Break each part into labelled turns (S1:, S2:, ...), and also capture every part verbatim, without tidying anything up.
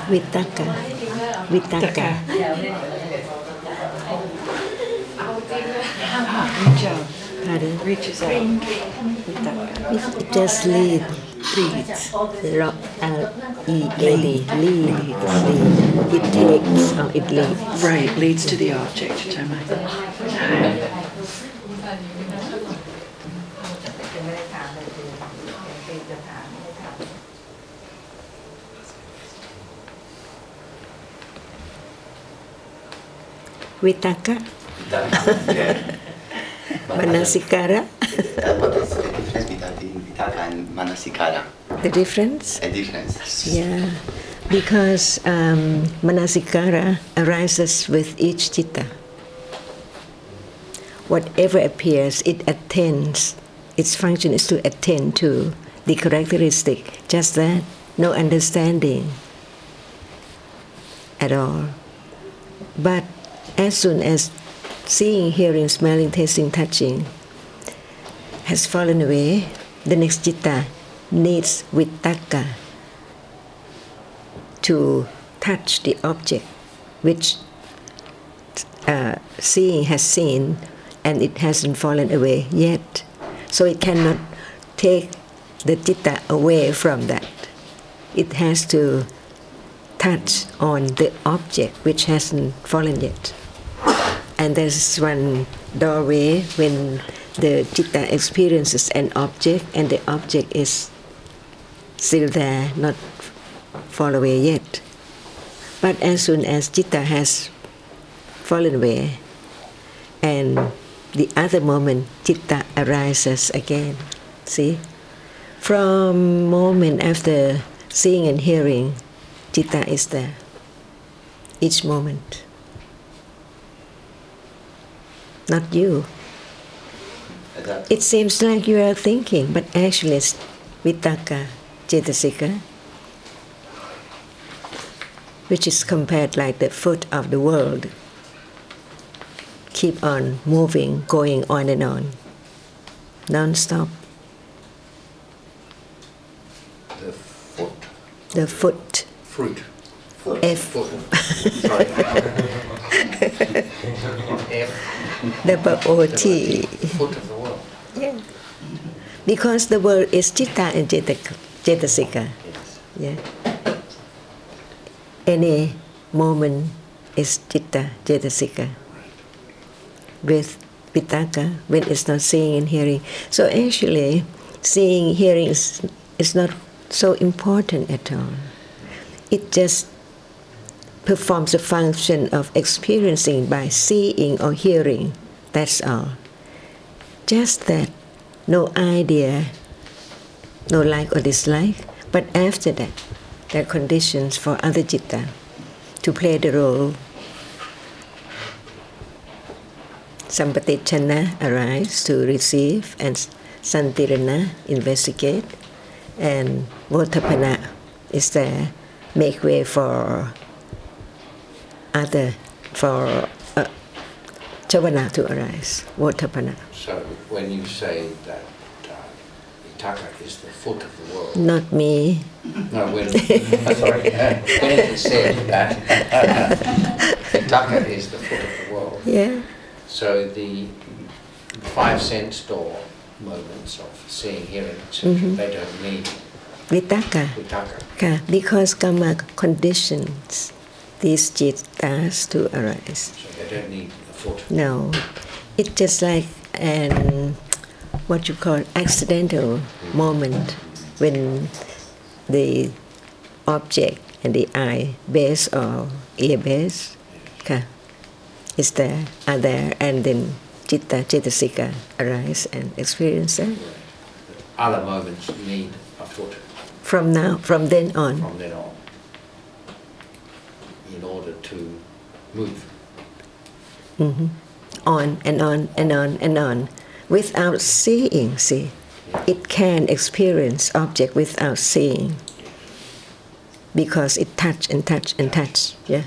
S1: Vitaka. Vitaka.
S2: Ah, reach out.
S1: Pardon?
S2: Reaches out. Vitaka.
S1: It just lead.
S2: Leads.
S1: L E A D. Lead. Lead. It takes or it leads.
S2: Right, leads to the object.ใช่ไหม
S1: Vitaka. Manasikara.
S3: What is the difference between Vitaka and Manasikara?
S1: The difference?
S3: A difference.
S1: Yeah, because um, Manasikara arises with each citta. Whatever appears, it attends. Its function is to attend to the characteristic. Just that, no understanding at all. But as soon as seeing, hearing, smelling, tasting, touching has fallen away, the next citta needs vitaka to touch the object which uh, seeing has seen and it hasn't fallen away yet. So it cannot take the citta away from that. It has to touch on the object which hasn't fallen yet. And there's one doorway when the citta experiences an object and the object is still there, not fall away yet. But as soon as citta has fallen away and the other moment citta arises again, see? From moment after seeing and hearing, citta is there, each moment. Not you. It seems like you are thinking, but actually it's vitaka, cetasika, which is compared like the foot of the world. Keep on moving, going on and on, non-stop.
S3: The foot.
S1: The foot.
S3: Fruit. Foot.
S1: F.
S3: Foot. Sorry. F.
S1: The O T.
S3: Foot of the world.
S1: Yeah. Because the world is citta and cetasika. Yeah. Any moment is citta, cetasika. With vitaka, when it's not seeing and hearing. So actually, seeing, hearing is, is not so important at all. It just performs the function of experiencing by seeing or hearing. That's all. Just that, no idea, no like or dislike. But after that, there are conditions for other citta to play the role. Sampatichana arise to receive, and santirana investigate, and votapana is there, make way for other, for uh, chavana to arise, votapana.
S4: So when you say that uh, Vitaka is the foot of the world...
S1: Not me.
S4: No, when, sorry, uh, when it is said that Vitaka is the foot of the world,
S1: Yeah.
S4: so the five sense door moments of seeing, hearing, et cetera, mm-hmm. they don't need
S1: Vitaka.
S4: Vitaka.
S1: Ka, because karma conditions these cittas to arise.
S4: So they don't need the foot.
S1: No. It's just like an, what you call accidental moment when the object and the eye base or ear base ka, is there, are there, and then citta, cetasika arise and experience that.
S4: Other moments need a foot.
S1: From now, from then on.
S4: From then on, in order to move.
S1: Mm-hmm. On and on and on and on, without seeing. See, it can experience object without seeing, because it touch and touch and touch. Yeah.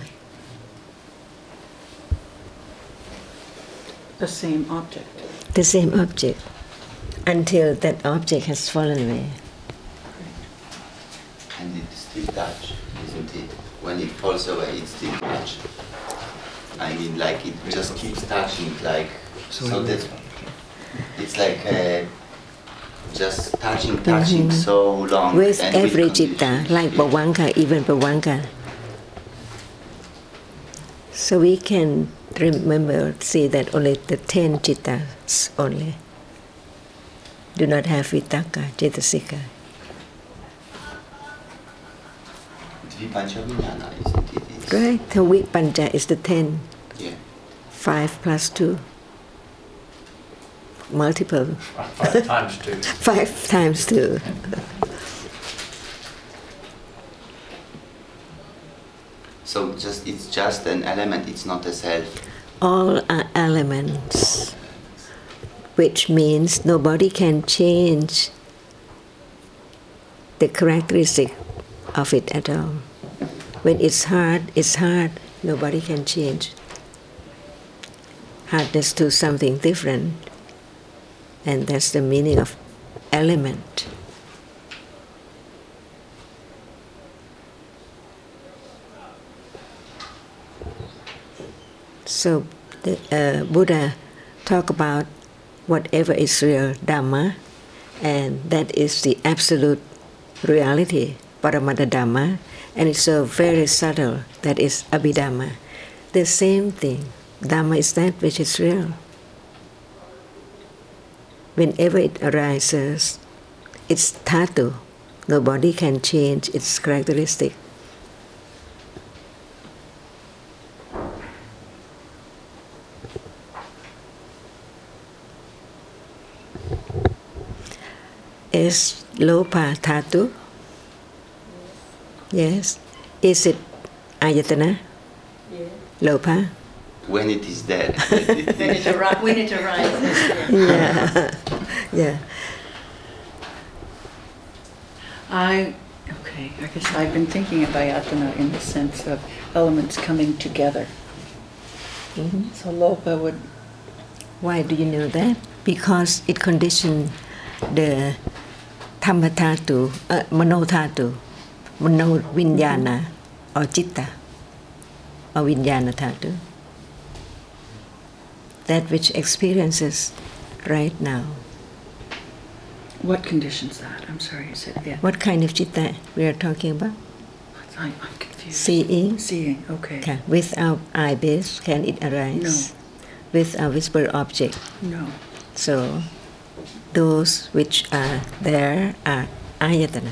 S2: The same object.
S1: The same object, until that object has fallen away.
S3: And it still touch, isn't it? When it falls away, it's still touch. I mean, like it just keeps touching, like, so that it's like uh, just touching, touching
S1: Mhm.
S3: so long.
S1: With
S3: and
S1: every
S3: with
S1: citta,
S3: conditions.
S1: like
S3: Yeah.
S1: Bhavanka, even Bhavanka. So we can remember, see that only the ten cittas only do not have vitaka, cetasika.
S3: Dvipanchavinyana, isn't it? It's,
S1: Right? The Vipanja is the ten.
S3: Yeah.
S1: Five plus two. Multiple.
S4: Five times two.
S1: Five times two.
S3: So just it's just an element. It's not a self.
S1: All are elements, which means nobody can change the characteristic of it at all. When it's hard, it's hard. Nobody can change hardness to something different. And that's the meaning of element. So the uh, Buddha talk about whatever is real Dhamma, and that is the absolute reality, Paramata Dhamma, and it's so very subtle, that is Abhidhamma. The same thing, Dhamma is that which is real. Whenever it arises, it's dhatu. Nobody can change its characteristic. Is lopa dhatu? Yes. Is it ayatana?
S2: Yes.
S1: Lopa?
S3: When it is there.
S2: When it, arri- when it arises.
S1: Yeah. Yeah.
S2: I, okay, I guess I've been thinking of ayatana in the sense of elements coming together.
S1: Mhm.
S2: So lopa would,
S1: Why do you know that? Because it conditions the Dhamma dhatu, uh, Mano dhatu, Mano Vinyana, or Citta, or Vinyana dhatu. That which experiences right now.
S2: what conditions that? I'm sorry, you said, yeah.
S1: What kind of Citta we are talking about?
S2: I, I'm confused.
S1: Seeing.
S2: Seeing, okay.
S1: Okay. Without eye base, can it arise? With a visible object.
S2: No.
S1: So, those which are there are ayatana.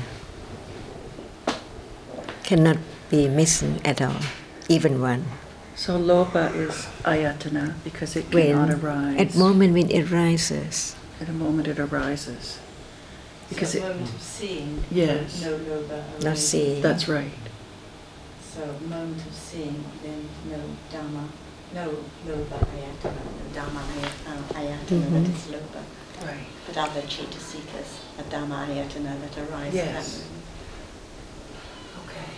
S1: Cannot be missing at all, even one.
S2: So lopa is ayatana because it
S1: When,
S2: cannot arise.
S1: at moment when it rises,
S2: At a moment it arises. Because
S5: so
S2: it,
S5: moment of seeing,
S2: Yes.
S5: no loba.
S1: not
S5: arises.
S1: seeing.
S2: that's right.
S5: So moment of seeing, then no dhamma, no loba ayatana, no dhamma ayatana, ayatana
S1: Mhm.
S5: that is loba.
S2: Right.
S5: But other cetasikas, a dhamma ayatana that arise at that
S2: Yes.
S5: moment.
S2: Okay.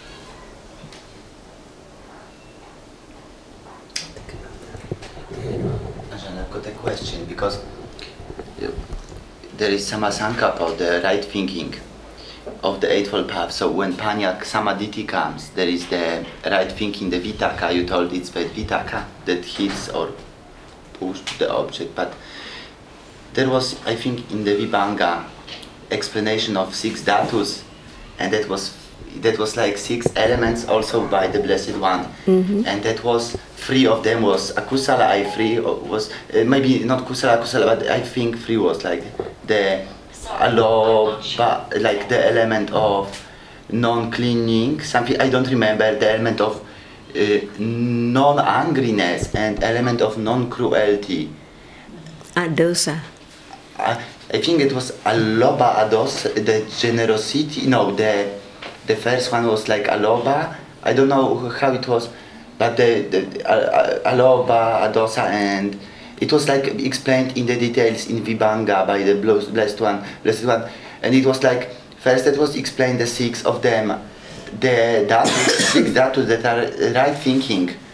S3: Ajahn, I've got a question because uh, there is Samasankappa, the right thinking of the Eightfold Path. So when Panya Samaditi comes, there is the right thinking, the Vitaka. You told it's the Vitaka that hits or pushed the object, but there was, I think, in the Vibhanga explanation of six dhatus, and that was that was like six elements also by the Blessed One,
S1: Mhm.
S3: and that was three of them was akusala. I three was uh, maybe not kusala kusala, but I think three was like the aloba, like the element of non-clinging. Something I don't remember. The element of uh, non-angriness and element of non-cruelty.
S1: Adosa.
S3: I, I think it was aloba ados, the generosity. No, the the first one was like aloba. I don't know how it was, but the, the uh, aloba adosa, and it was like explained in the details in Vibhanga by the blessed one, blessed one, and it was like first it was explained the six of them, the dhatus, six dhatus that are right thinking,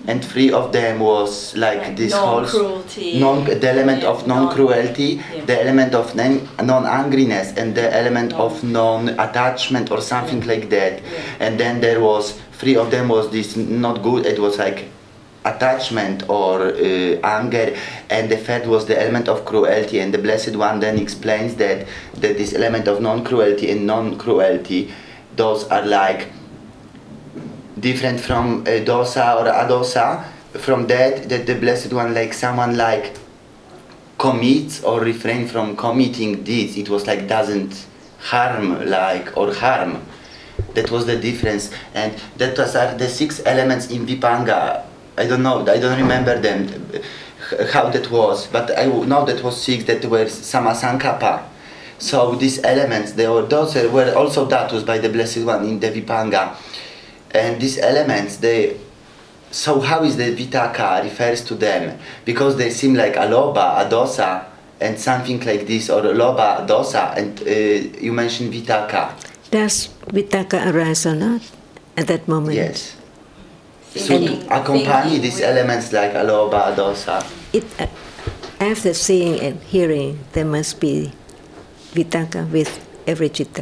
S3: and three of them was like
S5: Like
S3: this whole
S5: non-cruelty.
S3: non the element
S5: Yeah,
S3: of non-cruelty,
S5: non- yeah.
S3: the element of non- non-angriness, and the element
S5: Non-
S3: of non-attachment or something
S5: Yeah.
S3: like that.
S5: Yeah.
S3: And then there was three of them was this not good. It was like attachment or uh, anger, and the third was the element of cruelty. And the Blessed One then explains that that this element of non-cruelty and non-cruelty, those are like different from uh, dosa or adosa. From that, that the Blessed One, like someone like commits or refrain from committing deeds, it was like doesn't harm like or harm. That was the difference, and that was are the six elements in Vipanga. I don't know, I don't remember them, h- how that was, but I know that was six that were Samasankappa. So these elements, they were, those were also datus by the Blessed One in the Vipanga. And these elements, they, so how is the Vitaka refers to them? Because they seem like aloba, adosa, and something like this, or loba, dosa, and uh, you mentioned Vitaka.
S1: Does Vitaka arise or not at that moment?
S3: Yes. So
S5: Thinking-
S3: to accompany
S5: thinking
S3: these
S5: with-
S3: elements like aloba, dosa.
S1: It, uh, after seeing and hearing, there must be Vitaka with every citta.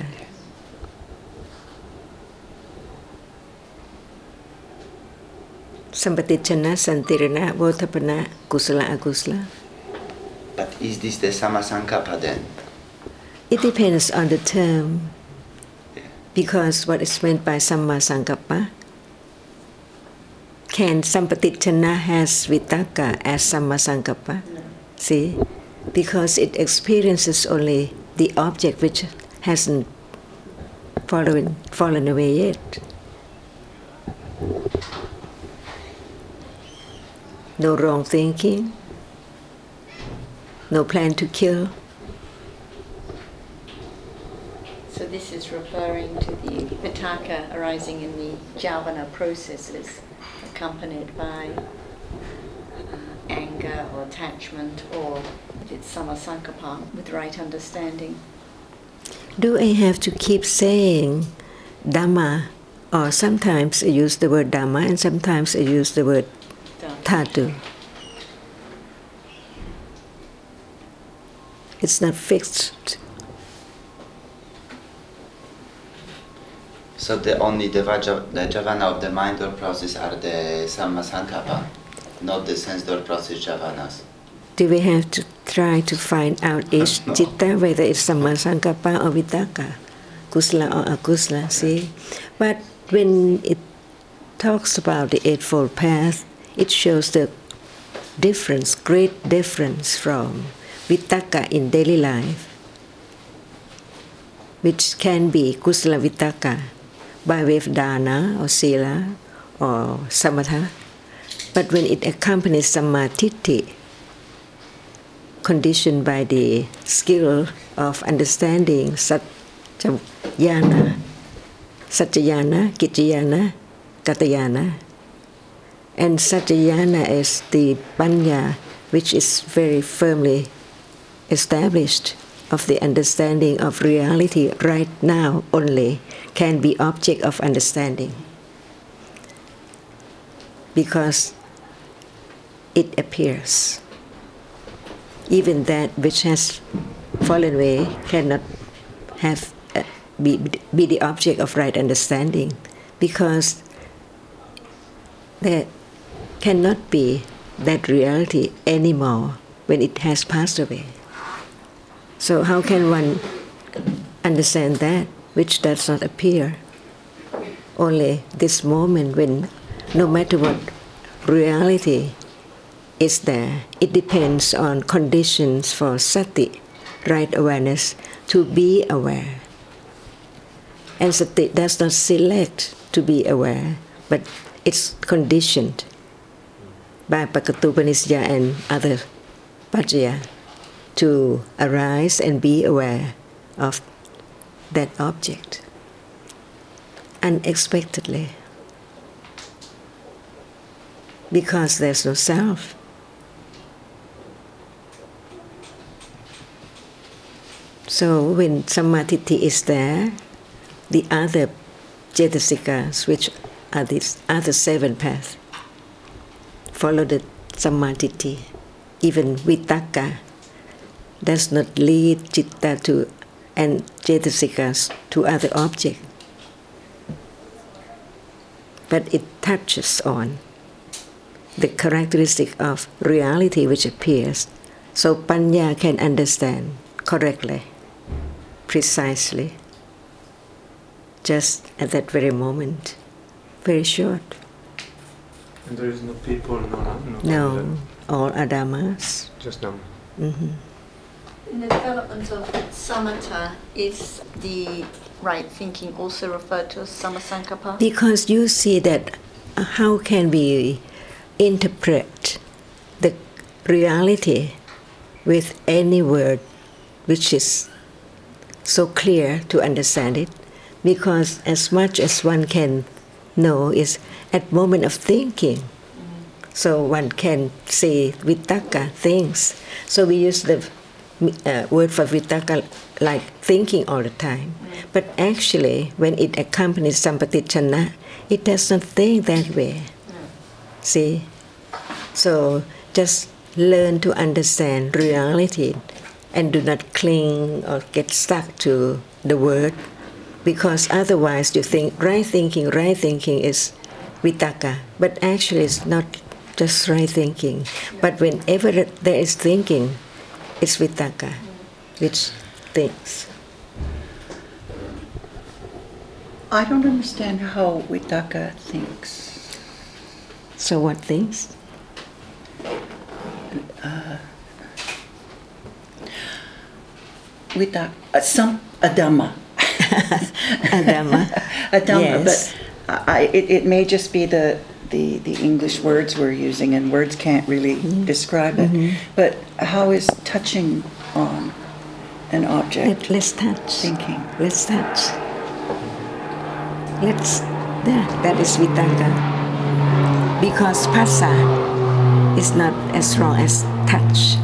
S1: Sampatichana, Santirana, Votapana, Kusala, Akusala.
S3: But is this the Samasankappa then?
S1: It depends on the term, because what is meant by Samma Sankappa, can Sampatichana has Vitaka as Samma Sankappa?
S5: No.
S1: See? Because it experiences only the object which hasn't fallen, fallen away yet. No wrong thinking, no plan to kill.
S5: So this is referring to the Vitaka arising in the Javana processes, accompanied by uh, anger or attachment, or if it's Samasankappa, with right understanding.
S1: Do I have to keep saying Dhamma, or sometimes I use the word Dhamma and sometimes I use the word Thatu? It's not fixed.
S3: So the only the, vaja, the javana of the mind or process are the Sammasankappa, not the sense door process javanas.
S1: Do we have to try to find out each
S3: No.
S1: citta, whether it's Sammasankappa or Vitaka, Kusala or Akusala, see? But when it talks about the Eightfold Path, it shows the difference, great difference from Vitaka in daily life, which can be Kusala Vitaka by way of dana or sila or samatha. But when it accompanies Sammatiti, conditioned by the skill of understanding Satchayana, Satchayana, Kichayana, Katayana. And Satchayana is the panya which is very firmly established of the understanding of reality right now only can be object of understanding. Because it appears. Even that which has fallen away cannot have uh, be, be the object of right understanding, because there cannot be that reality anymore when it has passed away. So how can one understand that which does not appear? Only this moment when no matter what reality is there, it depends on conditions for sati, right awareness, to be aware. And sati does not select to be aware, but it's conditioned by Pakatupanisya and other Pajaya to arise and be aware of that object unexpectedly, because there's no self. So when Sammatiti is there, the other Cetasikas, which are these other seven paths, follow the samadhi. Even vitaka does not lead citta to and cetasikas to other objects, but it touches on the characteristic of reality which appears, so panya can understand correctly, precisely, just at that very moment, very short.
S6: And there is no people, no, no,
S1: No, all adamas.
S6: just them.
S1: Mm-hmm.
S5: In the development of samatha, is the right thinking also referred to as samasankappa?
S1: Because you see that uh, how can we interpret the reality with any word which is so clear to understand it? Because as much as one can know is at moment of thinking. So one can say vitaka, things. So we use the uh, word for vitaka like thinking all the time. But actually, when it accompanies sampatichana, it does not think that way. See? So just learn to understand reality and do not cling or get stuck to the word, because otherwise you think right thinking, right thinking is vitaka, but actually it's not just right thinking. But whenever there is thinking, it's vitaka, which thinks.
S2: I don't understand how Vitaka thinks.
S1: So what thinks?
S2: Uh, Vitaka, uh, some Adama.
S1: Adama.
S2: Adama,
S1: Yes.
S2: but I, it, it may just be the, the, the English words we're using, and words can't really
S1: Mm-hmm.
S2: describe it.
S1: Mhm.
S2: But how is touching on an object
S1: Let, let's touch.
S2: thinking?
S1: Let's touch. Let's, there, that is vitaka. Because phassa is not as strong as touch.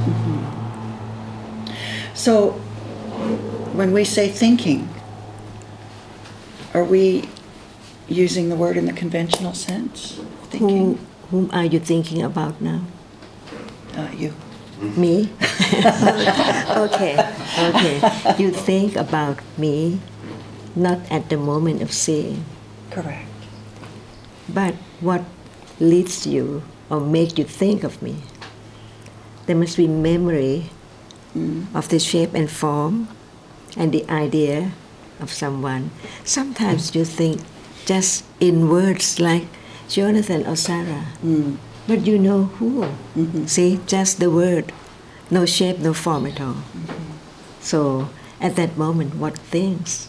S2: So, when we say thinking, are we using the word in the conventional sense? Thinking?
S1: Who, whom are you thinking about now?
S2: Uh, you.
S1: Me? Okay, okay. You think about me, not at the moment of seeing.
S2: Correct.
S1: But what leads you or make you think of me? There must be memory
S2: Mm.
S1: of the shape and form and the idea of someone. Sometimes you think just in words like Jonathan or Sarah,
S2: Mm.
S1: but you know who.
S2: Mhm.
S1: See, just the word, no shape, no form at all.
S2: Mm-hmm.
S1: So at that moment, what thinks?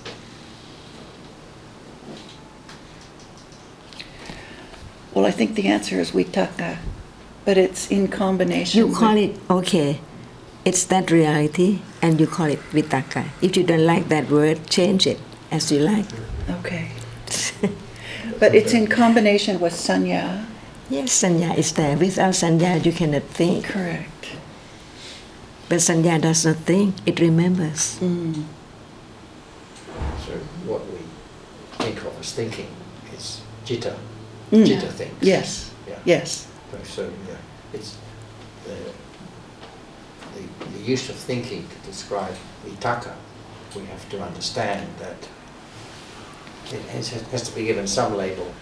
S2: Well, I think the answer is vitaka, but it's in combination.
S1: You call
S2: with-
S1: it, okay, it's that reality, and you call it vitaka. If you don't like that word, change it as you like.
S2: Okay. But it's in combination with sanya.
S1: Yes, sanya is there. Without sanya, you cannot think.
S2: Correct.
S1: But sanya does not think, it remembers.
S2: Mm.
S4: So what we think of as thinking is citta.
S2: Mm.
S4: Citta thinks.
S2: Yes.
S4: Yeah.
S2: Yes.
S4: So yeah, it's the, the, the use of thinking to describe vitaka. We have to understand that it has, has to be given some label.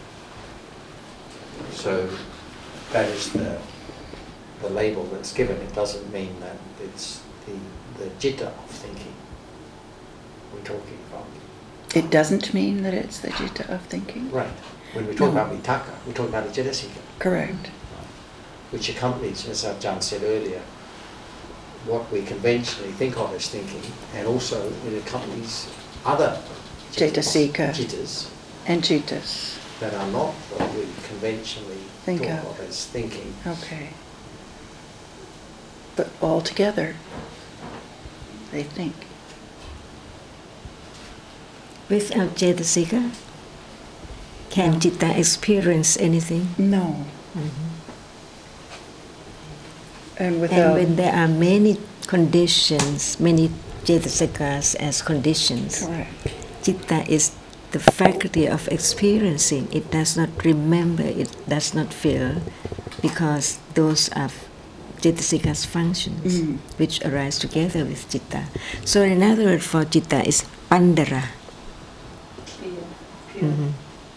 S4: So that is the the label that's given. It doesn't mean that it's the the citta of thinking we're talking about.
S2: It doesn't mean that it's the citta of thinking.
S4: Right. When we talk
S2: No.
S4: about vitaka, we're talking about the cittasika,
S2: Correct.
S4: which accompanies, as Ajahn said earlier, what we conventionally think of as thinking, and also it accompanies other
S2: Cetasika.
S4: cittas
S2: And cittas.
S4: that are not what we conventionally
S2: Think
S4: thought
S2: of.
S4: of as thinking.
S2: Okay. But all together, they think.
S1: Without cetasika, can citta experience anything?
S2: No. And
S1: And
S2: without.
S1: when there are many conditions, many cetasikas as conditions,
S2: Correct.
S1: citta is the faculty of experiencing. It does not remember, it does not feel, because those are Cetasikas functions
S2: Mm.
S1: which arise together with Citta. So another word for Citta is Pandara.
S5: Clear, pure.
S1: Mhm.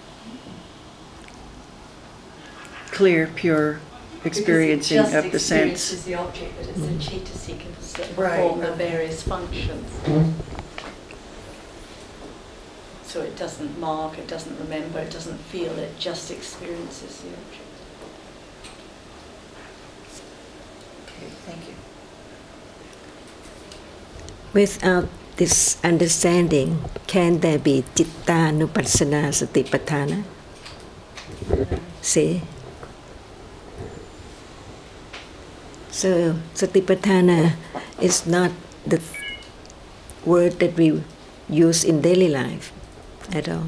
S2: Clear, pure experiencing
S5: Because it
S2: of
S5: just
S2: the sense.
S5: experiences the object, but it's the Cetasikas that
S2: Right,
S5: perform the
S2: right.
S5: various functions. So it doesn't mark, it doesn't remember, it doesn't feel, it just experiences the object.
S2: Okay, thank you.
S1: Without this understanding, can there be Cittanupassana Satipatthana? See? So Satipatthana is not the word that we use in daily life at all.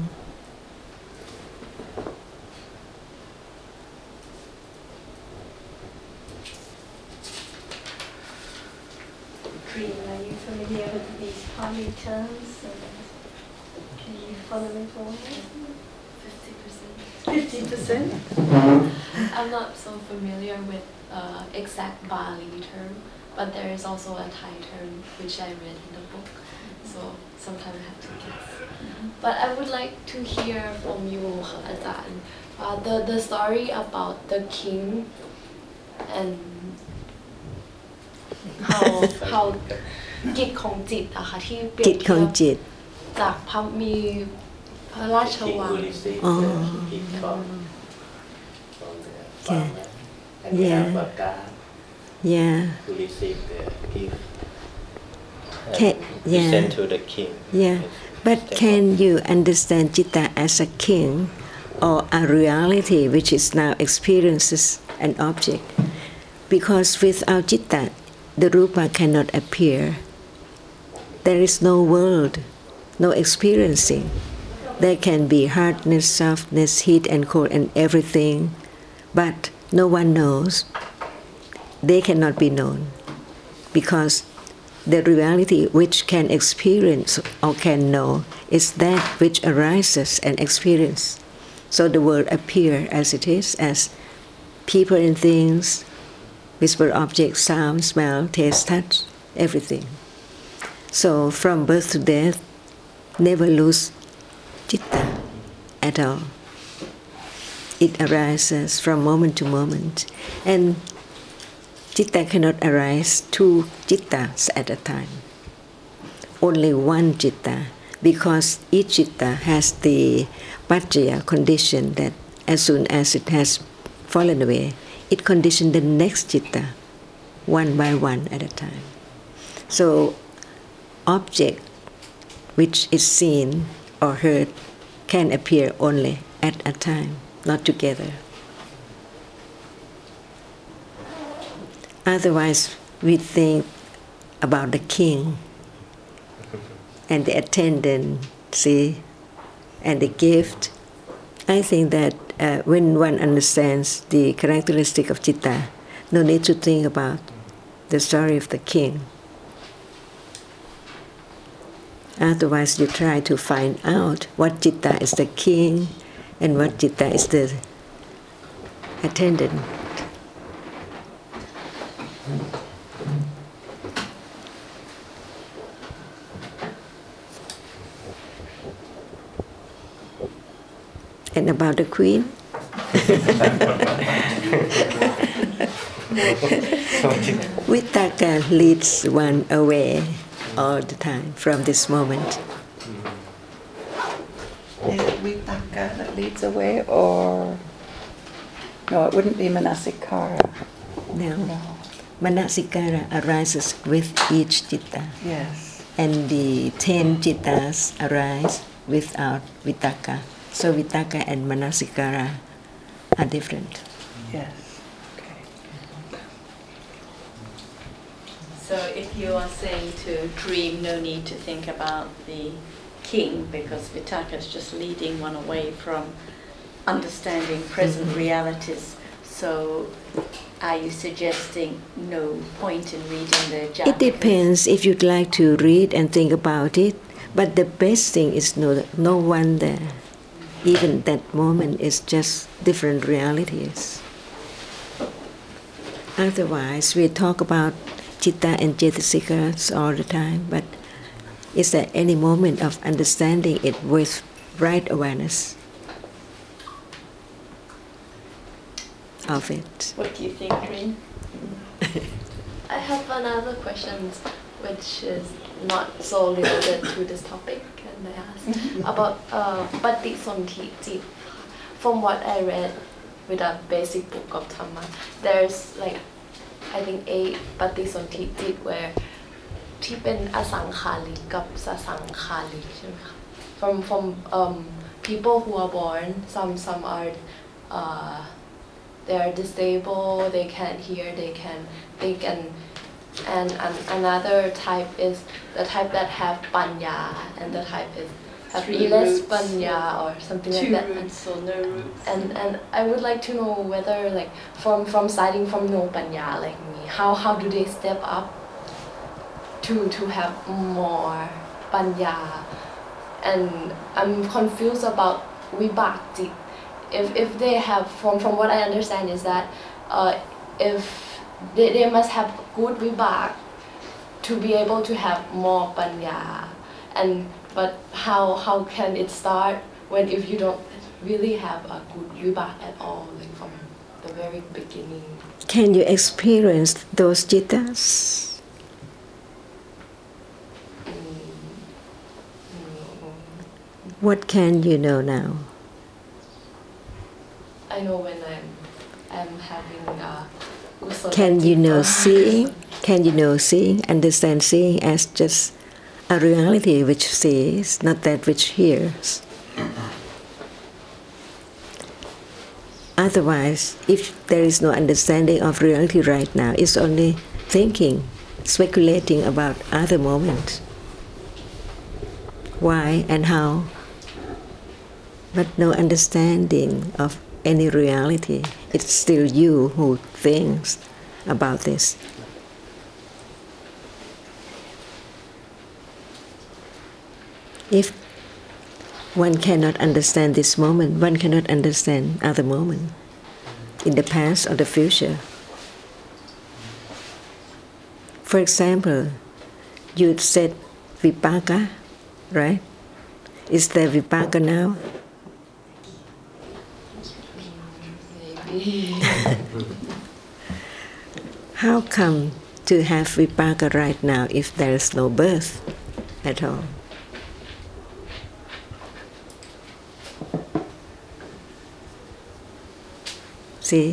S5: Dream, are you familiar with these Pali terms? Can you follow me forward?
S7: fifty percent.
S5: Fifty percent?
S7: I'm not so familiar with uh, exact Bali term, but there is also a Thai term which I read in the book, so sometimes I have to guess. But I would like to hear from you, Ajahn, uh, the, the story about the king and how how กิจของจิตอะค่ะที่เปรีย
S1: จิ
S7: บ
S1: ตข
S7: เที
S1: อง
S7: ยบ
S1: จิต
S7: จากพระมีพระราช
S8: King
S7: วัง
S8: will receive
S1: Oh.
S8: the gift from, from the
S1: Okay.
S8: farmer, and we
S1: Yeah.
S8: have a guard
S1: Yeah,
S8: to receive the gift and
S1: Ca- yeah.
S8: present to the king.
S1: yeah. But can you understand Citta as a king or a reality which is now experiences an object? Because without Citta, the Rupa cannot appear. There is no world, no experiencing. There can be hardness, softness, heat and cold and everything, but no one knows. They cannot be known because the reality which can experience or can know is that which arises and experience. So the world appear as it is, as people and things, visible objects, sound, smell, taste, touch, everything. So from birth to death, never lose Citta at all. It arises from moment to moment. And Citta cannot arise two Cittas at a time. Only one Citta, because each Citta has the Paccaya condition that as soon as it has fallen away, it conditions the next Citta, one by one at a time. So, object which is seen or heard can appear only at a time, not together. Otherwise, we think about the king and the attendant, see, and the gift. I think that uh, when one understands the characteristic of Citta, no need to think about the story of the king. Otherwise, you try to find out what Citta is the king and what Citta is the attendant. And about the queen? Vitakka leads one away all the time from this moment.
S2: Is it Vitakka that leads away, or no? It wouldn't be Manasikara.
S1: Now,
S2: No.
S1: Manasikara arises with each Citta,
S2: Yes.
S1: and the ten Cittas arise without Vitakka. So Vitakka and Manasikara are different.
S2: Yes. Okay.
S5: So if you are saying to dream, no need to think about the king, because Vitakka is just leading one away from understanding present
S1: Mhm.
S5: realities. So are you suggesting no point in reading the Jatakas?
S1: It depends if you'd like to read and think about it, but the best thing is no, no one there. Even that moment is just different realities. Otherwise, we talk about citta and cetasikas all the time, but is there any moment of understanding it with right awareness of it?
S5: What do you think, Green?
S7: I have another question, which is not so related to this topic. Can I ask about uh, Patisonthi Jit? From what I read with a basic book of Dhamma, there's like I think eight Patisonthi Jit where ที่เป็นอสังขาริกกับสสังขาริกใช่ไหมคะ from from um, people who are born, some some are uh, they are disabled, they can't hear, they can think, and and, and another type is the type that have panya, and the type is have
S5: Three
S7: less
S5: roots.
S7: panya or something
S5: Two
S7: like that.
S5: roots or no roots?
S7: And and I would like to know whether like from from starting from no panya like me, how how do they step up to to have more panya? And I'm confused about vibhakti. If if they have from from what I understand is that uh, if they, they must have good vibhak to be able to have more panya. And but how how can it start when if you don't really have a good vibhak at all, like from the very beginning?
S1: Can you experience those jittas? What can you know now?
S7: I know when I'm I'm having a kusala
S1: Can you know
S7: citta.
S1: seeing? Can you know seeing, understand seeing as just a reality which sees, not that which hears? Otherwise, if there is no understanding of reality right now, it's only thinking, speculating about other moments. Why and how? But no understanding of any reality. It's still you who thinks about this. If one cannot understand this moment, one cannot understand other moment in the past or the future. For example, you said vipaka, right? Is there vipaka now?
S7: Maybe.
S1: How come to have vipaka right now if there is no birth at all? See?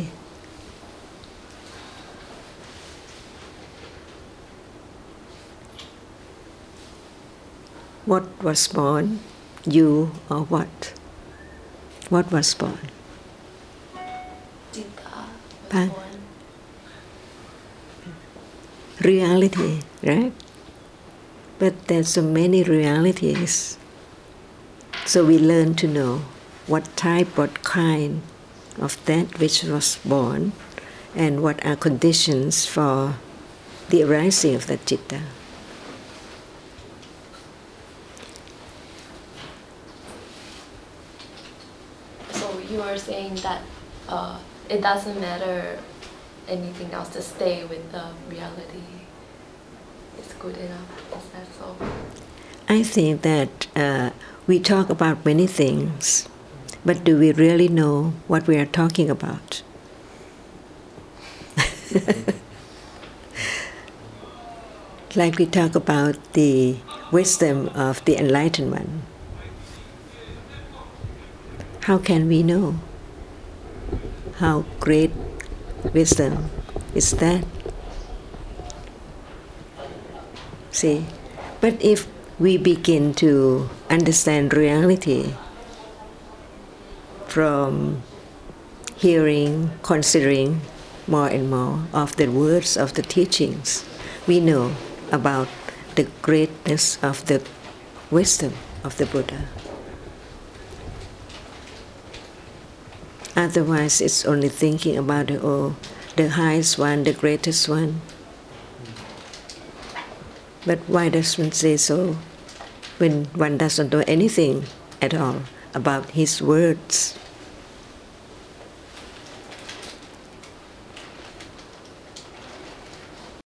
S1: What was born? You or what? What was born?
S7: Citta was
S1: Pang.
S7: born.
S1: Reality, right? But there's so many realities. So we learn to know what type, what kind of that which was born, and what are conditions for the arising of that citta.
S7: So you are saying that uh, it doesn't matter anything else to stay with the reality. It's good enough. Is that so?
S1: I think that uh, we talk about many things, but do we really know what we are talking about? Like we talk about the wisdom of the enlightened one. How can we know how great wisdom is that? See, but if we begin to understand reality from hearing, considering more and more of the words of the teachings, we know about the greatness of the wisdom of the Buddha. Otherwise, it's only thinking about, oh, the highest one, the greatest one. But why does one say so when one doesn't know anything at all about his words?